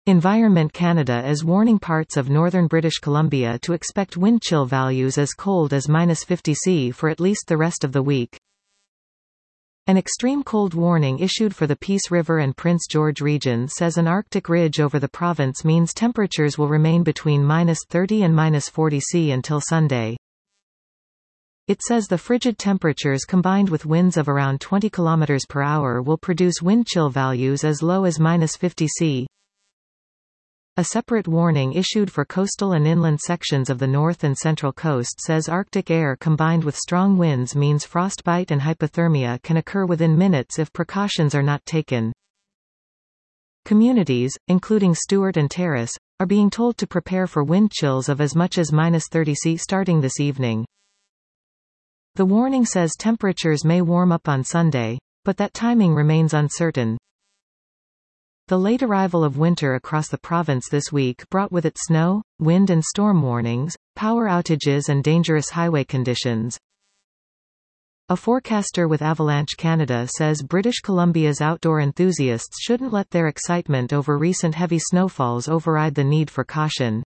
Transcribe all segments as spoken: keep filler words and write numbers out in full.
Environment Canada is warning parts of northern British Columbia to expect wind chill values as cold as minus fifty Celsius for at least the rest of the week. An extreme cold warning issued for the Peace River and Prince George region says an Arctic ridge over the province means temperatures will remain between minus thirty and minus forty Celsius until Sunday. It says the frigid temperatures combined with winds of around twenty kilometers per hour will produce wind chill values as low as minus fifty Celsius. A separate warning issued for coastal and inland sections of the north and central coast says Arctic air combined with strong winds means frostbite and hypothermia can occur within minutes if precautions are not taken. Communities, including Stewart and Terrace, are being told to prepare for wind chills of as much as minus thirty Celsius starting this evening. The warning says temperatures may warm up on Sunday, but that timing remains uncertain. The late arrival of winter across the province this week brought with it snow, wind and storm warnings, power outages and dangerous highway conditions. A forecaster with Avalanche Canada says British Columbia's outdoor enthusiasts shouldn't let their excitement over recent heavy snowfalls override the need for caution.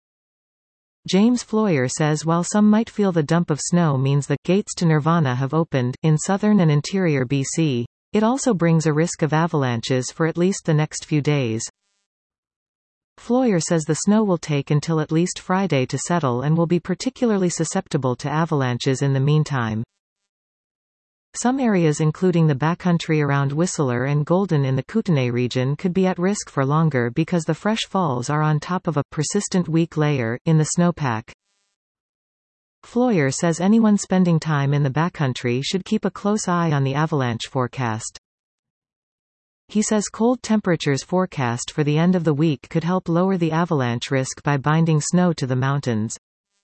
James Floyer says while some might feel the dump of snow means the gates to nirvana have opened in southern and interior B C, it also brings a risk of avalanches for at least the next few days. Floyer says the snow will take until at least Friday to settle and will be particularly susceptible to avalanches in the meantime. Some areas including the backcountry around Whistler and Golden in the Kootenay region could be at risk for longer because the fresh falls are on top of a persistent weak layer in the snowpack. Floyer says anyone spending time in the backcountry should keep a close eye on the avalanche forecast. He says cold temperatures forecast for the end of the week could help lower the avalanche risk by binding snow to the mountains.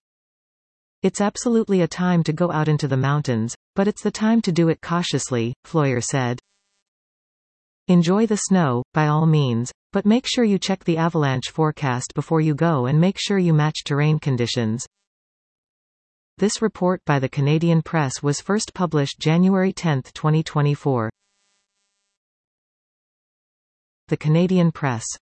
It's absolutely a time to go out into the mountains, but it's the time to do it cautiously, Floyer said. Enjoy the snow, by all means, but make sure you check the avalanche forecast before you go and make sure you match terrain conditions. This report by the Canadian Press was first published January tenth twenty twenty-four. The Canadian Press.